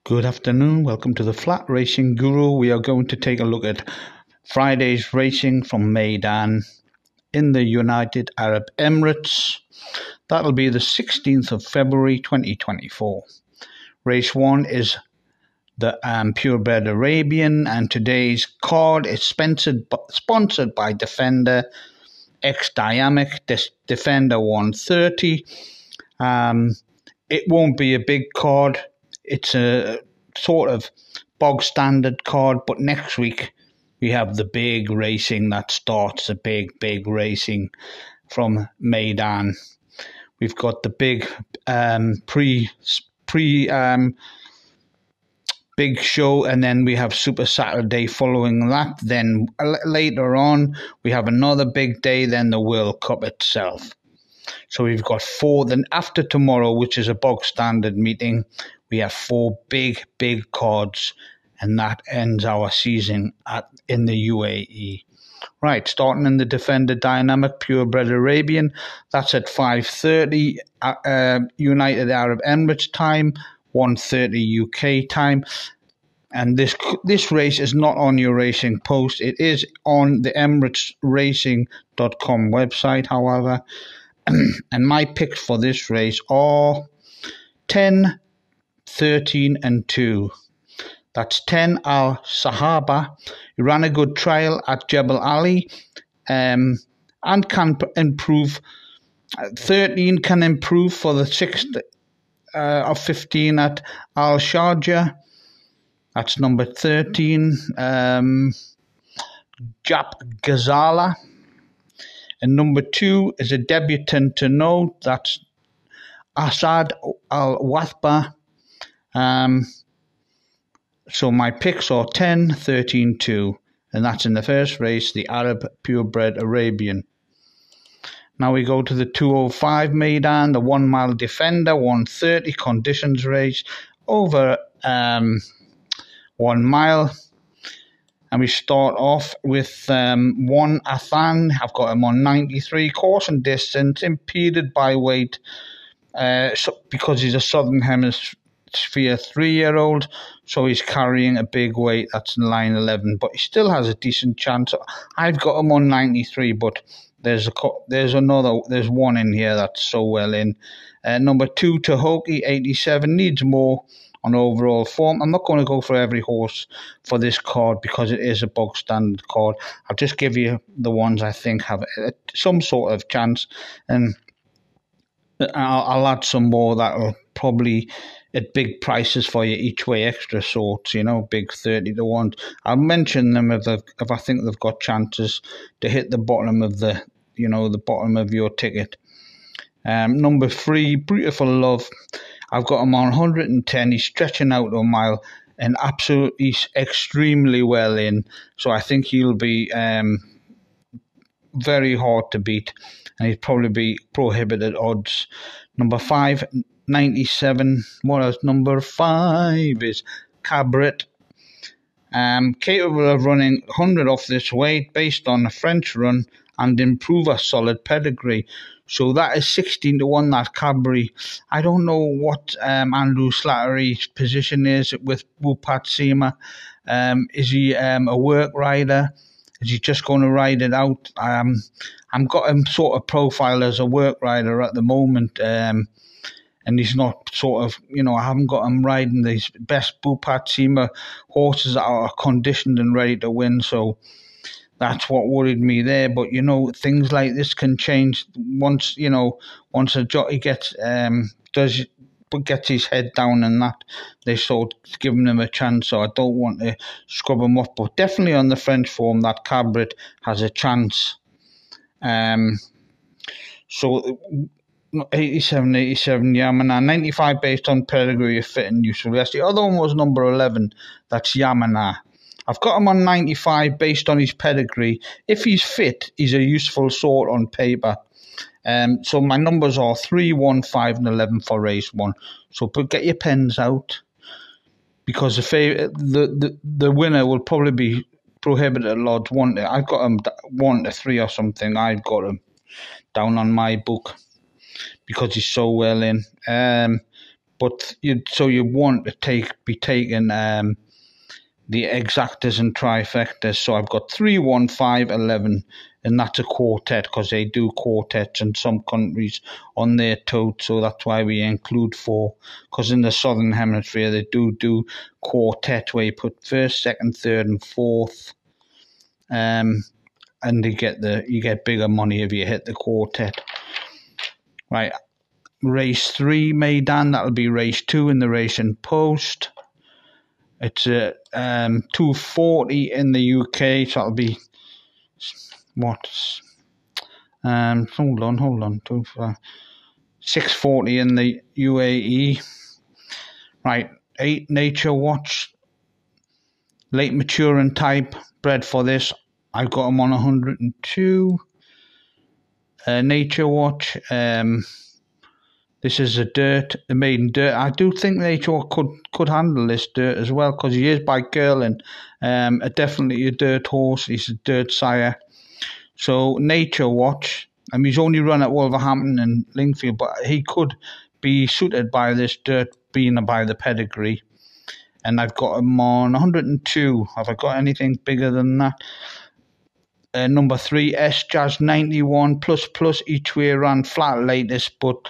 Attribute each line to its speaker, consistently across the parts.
Speaker 1: Good afternoon, welcome to the Flat Racing Guru. We are going to take a look at Friday's racing from Meydan in the United Arab Emirates. That'll be the 16th of February 2024. Race 1 is the Purebred Arabian, and today's card is sponsored by Defender X Dynamic, Defender 130. It won't be a big card. It's a sort of bog standard card, but next week we have the big racing that starts, the big racing from Meydan. We've got the big big show, and then we have Super Saturday following that. Then later on we have another big day, then the World Cup itself. So we've got four. Then after tomorrow, which is a bog standard meeting, we have four big cards, and that ends our season in the UAE. Right, starting in the Defender Dynamic Purebred Arabian, that's at 5:30 United Arab Emirates time, 1:30 UK time. And this race is not on your Racing Post. It is on the EmiratesRacing.com website, however. And my picks for this race are 10, 13 and 2. That's 10 Al Sahaba. He ran a good trial at Jebel Ali and can improve. 13 can improve for the 6th of 15 at Al Sharjah. That's number 13. Jap Ghazala. And number 2 is a debutant to note. That's Asad Al-Wathba. So my picks are 10, 13, 2. And that's in the first race, the Arab Purebred Arabian. Now we go to the 205 Meydan, the 1 mile Defender, 130 conditions race over 1 mile. And we start off with 1 Athan. I've got him on 93 caution distance, impeded by weight because he's a Southern Hemisphere 3-year-old, so he's carrying a big weight. That's in line 11, but he still has a decent chance. I've got him on 93, but there's one in here that's so well in. Number 2 Tahoki 87 needs more on overall form. I'm not going to go for every horse for this card because it is a bog standard card. I'll just give you the ones I think have some sort of chance, and I'll add some more that'll probably at big prices for you each way, extra sorts, big 30 to 1. I'll mention them if I think they've got chances to hit the bottom of the bottom of your ticket. Number 3, Beautiful Love. I've got him on 110. He's stretching out a mile and absolutely extremely well in. So I think he'll be very hard to beat, and he'd probably be prohibited odds. Number 5, 97. What else? Number 5 is Cabret. Capable of running 100 off this weight based on a French run and improve a solid pedigree. So that is 16 to 1, that Cabri. I don't know what Andrew Slattery's position is with Bupat Sima. Is he a work rider? Is he just going to ride it out? I've got him sort of profiled as a work rider at the moment. And he's not sort of, I haven't got him riding these best Bupat Sima horses that are conditioned and ready to win. So that's what worried me there. But, things like this can change once a jockey gets his head down and that, they sort of giving him a chance. So I don't want to scrub him off. But definitely on the French form, that Cabret has a chance. So 87, Yamana, 95 based on pedigree, fit and useful. Yes, the other one was number 11. That's Yamana. I've got him on 95 based on his pedigree. If he's fit, he's a useful sort on paper. So my numbers are 3, 1, 5 and 11 for race 1. So get your pens out, because the winner will probably be prohibited odds. I've got him 1 to 3 or something. I've got him down on my book because he's so well in. but you want to be taking the exactas and trifectas. So I've got 3, 1, 5, 11, and that's a quartet because they do quartets in some countries on their tote. So that's why we include 4, because in the Southern Hemisphere they do quartet where you put first, second, third, and fourth. And you get bigger money if you hit the quartet. Right, race 3 Meydan, that'll be race 2 in the Racing Post. It's a 240 in the UK, so that'll be hold on, 640 in the UAE. Right, 8 Nature Watch, late maturing type, bred for this. I've got them on 102. Nature Watch. This is the maiden dirt. I do think Nature Watch could handle this dirt as well because he is by Curlin. Definitely a dirt horse. He's a dirt sire. So Nature Watch. He's only run at Wolverhampton and Lingfield, but he could be suited by this dirt being by the pedigree. And I've got him on 102. Have I got anything bigger than that? Number 3, S Jazz 91 plus each way ran flat latest, but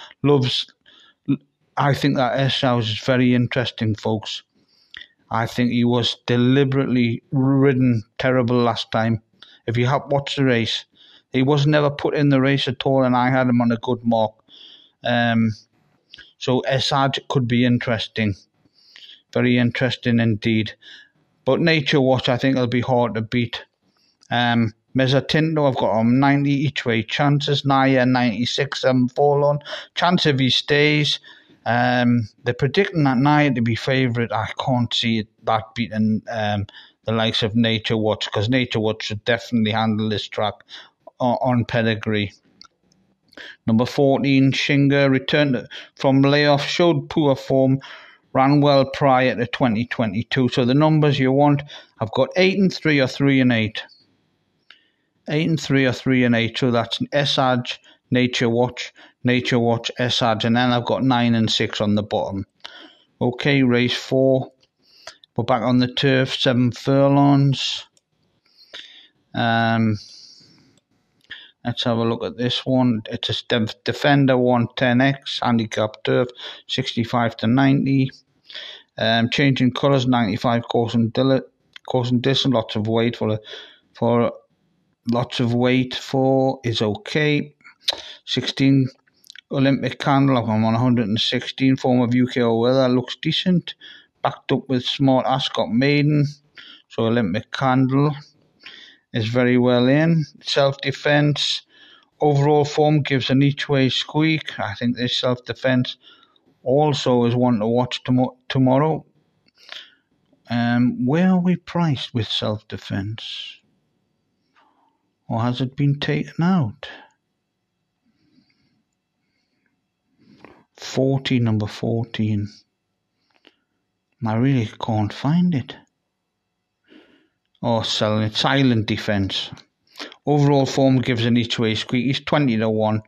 Speaker 1: I think that S Jazz is very interesting, folks. I think he was deliberately ridden terrible last time. If you have watched the race, he was never put in the race at all, and I had him on a good mark. So S Jazz could be interesting, very interesting indeed. But Nature Watch, I think, will be hard to beat. Mezzatinto, I've got 90 each way chances. Naya 96, 7 Forlorn. Chance if he stays. They're predicting that Naya to be favourite. I can't see that beating the likes of Nature Watch, because Nature Watch should definitely handle this track on pedigree. Number 14, Shinga, returned from layoff, showed poor form, ran well prior to 2022. So the numbers you want, I've got 8 and 3 or 3 and 8. 8 and 3 or 3 and 8, so that's Esage, Nature Watch, Esage, and then I've got 9 and 6 on the bottom. Okay, race 4. We're back on the turf, 7 furlongs. Let's have a look at this one. It's a Defender 110X, handicap turf, 65 to 90. Changing colours, 95 course and distance, lots of weight for is okay. 16 Olympic Candle, I'm on 116. Form of UK weather, looks decent. Backed up with Smart Ascot Maiden. So Olympic Candle is very well in. Self-defence. Overall form gives an each way squeak. I think this self-defence also is one to watch tomorrow. Where are we priced with self-defence? Or has it been taken out? 14, number 14. I really can't find it. Oh, selling it. Silent Defence. Overall form gives an each way squeak. He's 20 to 1.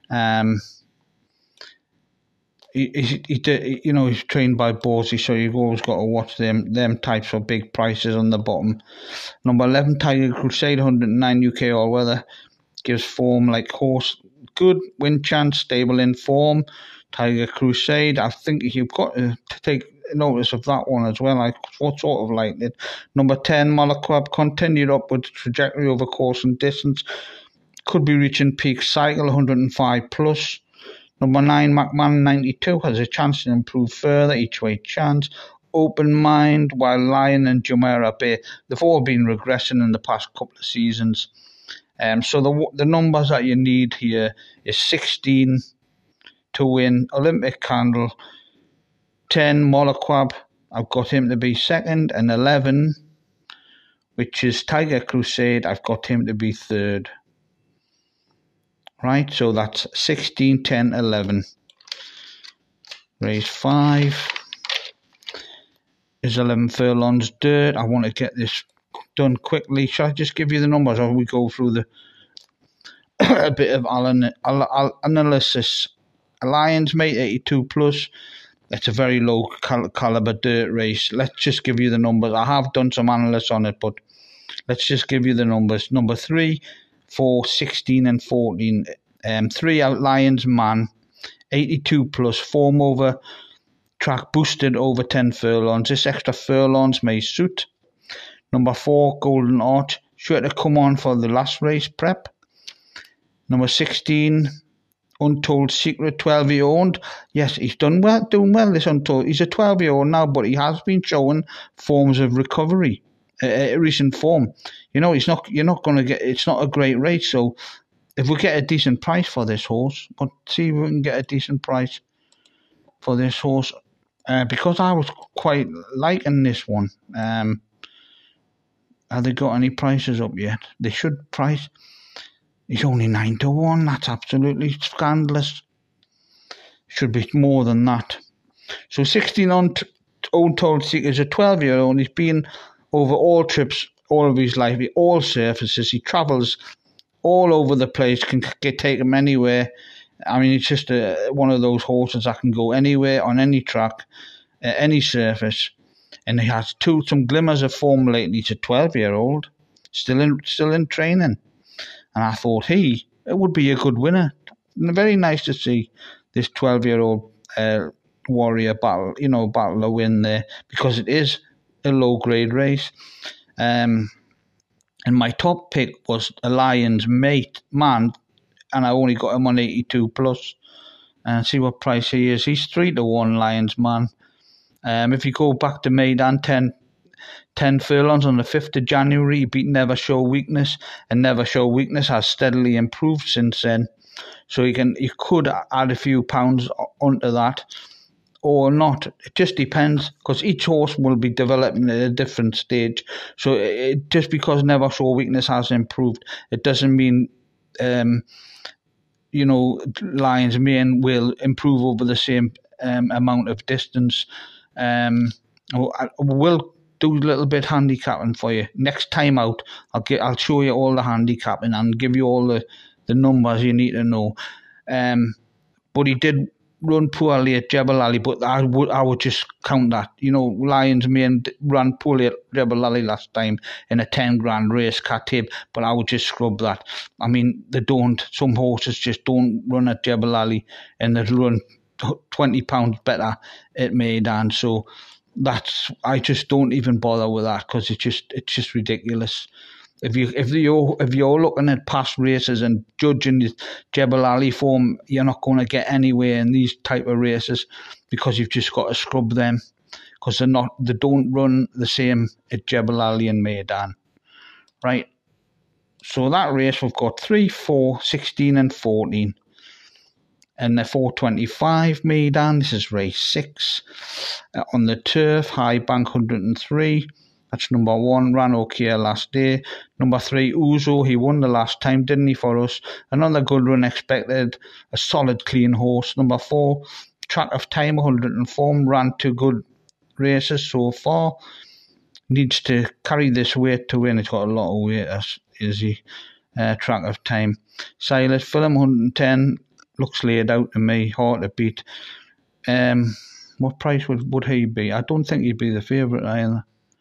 Speaker 1: He's trained by Borsey, so you've always got to watch them types of big prices on the bottom. Number 11, Tiger Crusade, 109 UK all weather, gives form like horse, good win chance, stable in form. Tiger Crusade, I think you've got to take notice of that one as well. I sort of liked it. Number 10, Malakwab, continued upward trajectory over course and distance, could be reaching peak cycle, 105 plus. Number 9, McMahon 92, has a chance to improve further, each way chance. Open Mind, while Lion and Jumeirah Bay, they've all been regressing in the past couple of seasons. So the numbers that you need here is 16 to win, Olympic Candle, 10, Molakwab, I've got him to be second, and 11, which is Tiger Crusade, I've got him to be third. Right, so that's 16, 10, 11. Race 5 is 11 furlongs dirt. I want to get this done quickly. Shall I just give you the numbers, or we go through a bit of analysis? Lions Mate 82 plus, It's a very low caliber dirt race. Let's just give you the numbers. I have done some analysis on it, but let's just give you the numbers. Number 3, 4, 16 and 14. 3 out Lions Man, 82 plus, form over track boosted over 10 furlongs. This extra furlongs may suit. Number 4, Golden Arch, sure to come on for the last race prep. Number 16, Untold Secret, 12-year-old. Yes, he's doing well, this Untold. He's a 12-year-old now, but he has been showing forms of recovery, recent form. You're not going to get, it's not a great race, so if we get a decent price for this horse, but see if we can get a decent price for this horse, because I was quite liking this one. Have they got any prices up yet? They should price. He's only 9-1. That's absolutely scandalous. Should be more than that. So 16 Untold Secret is a 12-year-old. He's been over all trips, all of his life, all surfaces. He travels all over the place. Can take him anywhere. I mean, it's just one of those horses that can go anywhere on any track, any surface. And he has some glimmers of form lately. He's a 12-year-old, still in training. And I thought it would be a good winner. Very nice to see this 12-year-old warrior battle a win there, because it is a low-grade race. And my top pick was a Lions Man, and I only got him on 82 plus. And see what price he is. He's 3-1 Lions Man. If you go back to Maidan, 10 furlongs on the 5th of January, he beat Never Show Weakness, and Never Show Weakness has steadily improved since then. So you could add a few pounds onto that or not. It just depends, because each horse will be developing at a different stage. So just because Never Show Weakness has improved, it doesn't mean Lions Mane will improve over the same amount of distance. We'll do a little bit handicapping for you next time out. I'll show you all the handicapping and give you all the numbers you need to know. But he did run poorly at Jebel Ali, but I would just count that. Lions Mane ran poorly at Jebel Ali last time in a 10 grand race, Khatib, but I would just scrub that. I mean, some horses just don't run at Jebel Ali, and they run £20 better at Maidan. So I just don't even bother with that, because it's just ridiculous. If you're looking at past races and judging the Jebel Ali form, you're not going to get anywhere in these type of races, because you've just got to scrub them, because they don't run the same at Jebel Ali and Maidan, right? So that race, we've got 3, 4, 16 and 14. And the 425 Maidan, this is race 6. On the turf, High Bank 103. That's number 1, ran okay last day. Number 3, Uzo, he won the last time, didn't he, for us? Another good run expected, a solid, clean horse. Number 4, Track of Time 104, ran 2 good races so far. Needs to carry this weight to win. It's got a lot of weight, is he? Track of Time. Silas Film 110. Looks laid out to me, hard to beat. What price would he be? I don't think he'd be the favourite either.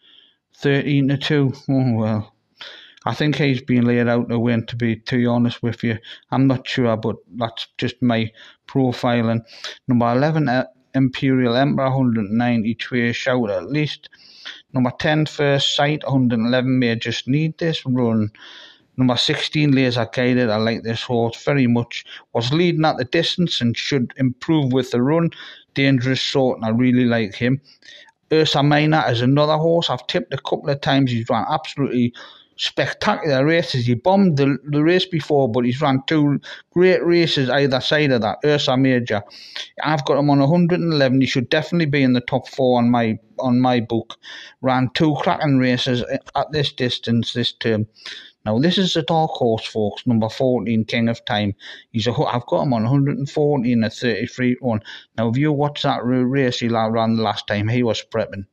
Speaker 1: 13-2. Oh well. I think he's been laid out to win, to be too honest with you. I'm not sure, but that's just my profiling. Number 11, Imperial Emperor, 109 each way, shout at least. Number 10, First Sight, 111, may just need this run. Number 16, Laser Guided. I like this horse very much. Was leading at the distance and should improve with the run. Dangerous Sort, and I really like him. Ursa Minor is another horse I've tipped a couple of times. He's run absolutely spectacular races. He bombed the race before, but he's run 2 great races either side of that. Ursa Major. I've got him on 111. He should definitely be in the top 4 on my book. Ran 2 cracking races at this distance this term. Now, this is a dark horse, folks, number 14, King of Time. I've got him on 114 at 33-1. Now, if you watch that race he ran the last time, he was prepping.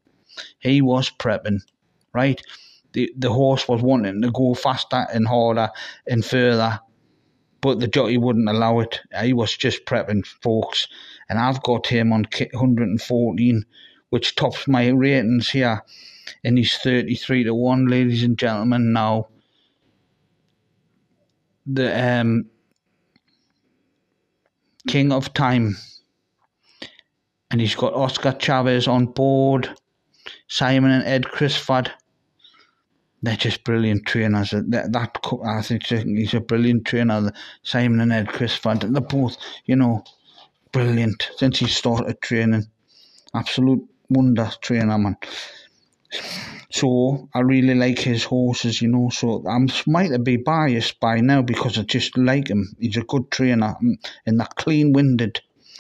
Speaker 1: Right? The horse was wanting to go faster and harder and further. but the jockey wouldn't allow it. He was just prepping, folks, and I've got him on 114, which tops my ratings here, and he's 33 to 1, ladies and gentlemen. Now, the King of Time, and he's got Oscar Chavez on board, Simon and Ed Crisford. They're just brilliant trainers. I think he's a brilliant trainer, Simon and Ed Crisford. They're both, brilliant since he started training. Absolute wonder trainer, man. So I really like his horses, so I might be biased by now because I just like him. He's a good trainer and they're clean-winded.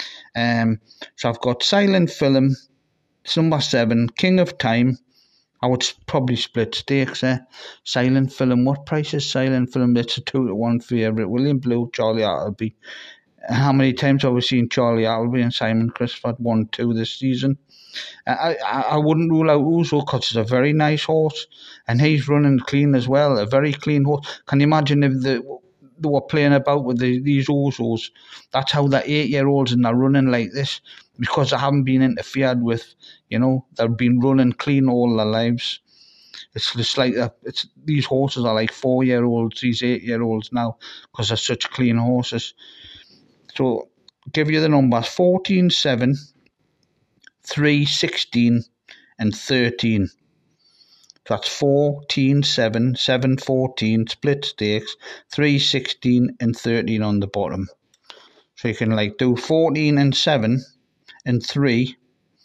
Speaker 1: So I've got Silent Film, it's number 7, King of Time. I would probably split stakes there. Silent Film, what price is Silent Film? It's a 2 to 1 favourite. William Blue, Charlie Appleby. How many times have we seen Charlie Appleby and Simon Crisford 1-2 this season? I wouldn't rule out Ouzo because it's a very nice horse and he's running clean as well, a very clean horse. Can you imagine if they were playing about with these Ouzos? That's how they're 8-year-olds and they're running like this because they haven't been interfered with. They've been running clean all their lives. It's just like these horses are like 4-year-olds, these 8-year-olds now because they're such clean horses. So give you the numbers: 14, 7, 3, 16 and 13. So that's 14, 7, 7, 14, split stakes, 3, 16 and 13 on the bottom. So you can do 14 and 7 and 3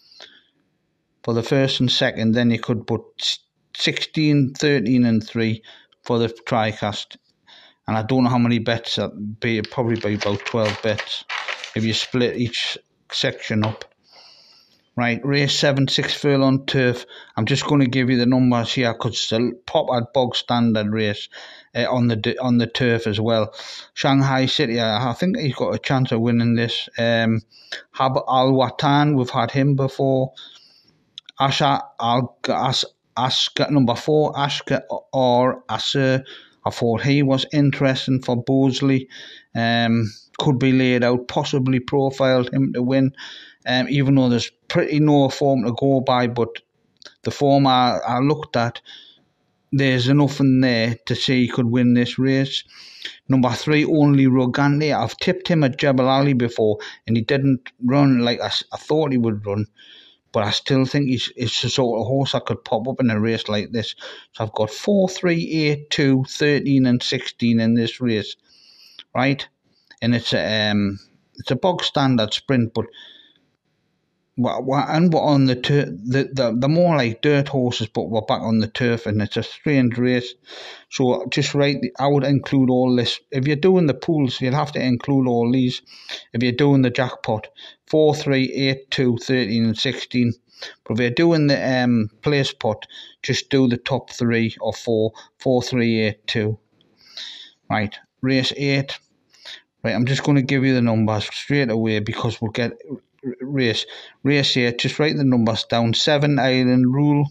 Speaker 1: for the first and second. Then you could put 16, 13 and 3 for the TriCast. And I don't know how many bets that'd be. It'd probably be about 12 bets if you split each section up. Right, race 7, 6 furlong turf. I'm just going to give you the numbers here because it's a proper bog standard race on the turf as well. Shanghai City, I think he's got a chance of winning this. Hab Al Watan, we've had him before. Asha number 4, Ashka or Asher. I thought he was interesting for Bosley. Could be laid out, possibly profiled him to win. Even though there's pretty no form to go by, but the form I looked at, there's enough in there to say he could win this race. Number 3, Only Rogante. I've tipped him at Jebel Ali before, and he didn't run like I thought he would run. But I still think he's the sort of horse that could pop up in a race like this. So I've got 4, 3, 8, 2, 13 and 16 in this race, right? And it's a bog standard sprint, but we're on the turf. They're more like dirt horses, but we're back on the turf, and it's a strange race. So just I would include all this. If you're doing the pools, you'll have to include all these. If you're doing the jackpot, 4, 3, 8, 2, 13 and 16. But if you're doing the place pot, just do the top 3 or 4, 4, 3, 8, 2. Right, race 8. Right, I'm just going to give you the numbers straight away because we'll get race 8. Just write the numbers down. 7, Island Rule.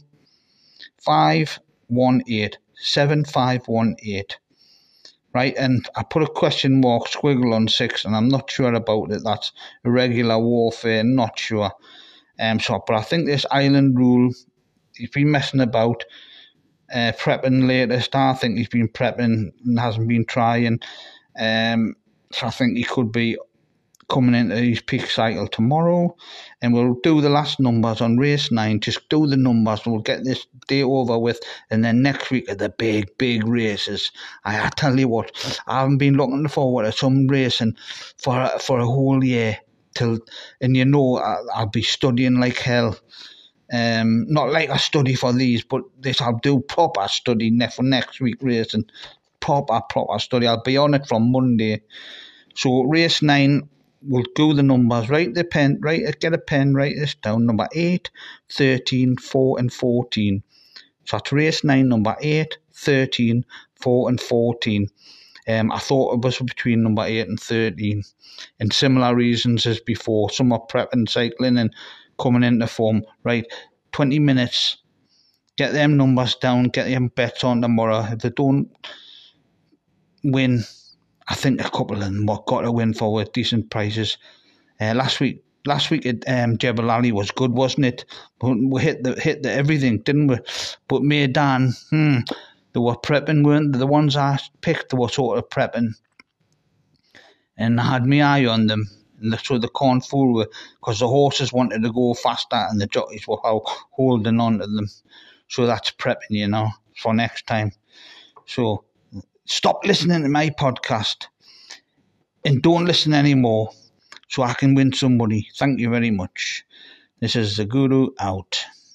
Speaker 1: 5, 1, 8. 7, 5, 1, 8. Right, and I put a question mark squiggle on 6, and I'm not sure about it. That's irregular warfare, not sure. But I think this Island Rule, he's been messing about, prepping latest. I think he's been prepping and hasn't been trying. So I think he could be coming into his peak cycle tomorrow, and we'll do the last numbers on race 9. Just do the numbers, we'll get this day over with, and then next week are the big races. I tell you what, I haven't been looking forward to some racing for a whole year and I'll be studying like hell. Not like I study for these, but this I'll do proper study for next week racing. Proper study. I'll be on it from Monday. So race 9, we'll do the numbers. Get a pen, write this down. Number 8, 13, 4 and 14. So that's race 9, number 8, 13, 4 and 14. I thought it was between number 8 and 13. And similar reasons as before. Some are prepping, cycling and coming into form. Right, 20 minutes. Get them numbers down, get them bets on tomorrow. If they don't win, I think a couple of them got to win for with decent prices. Last week at Jebel Ali was good, wasn't it? We hit the everything, didn't we? But Meydan, they were prepping, weren't they? The ones I picked, they were sort of prepping, and I had my eye on them. And so they can't fool with, because the horses wanted to go faster and the jockeys were holding on to them. So that's prepping, for next time. So stop listening to my podcast and don't listen anymore so I can win some money. Thank you very much. This is the Guru out.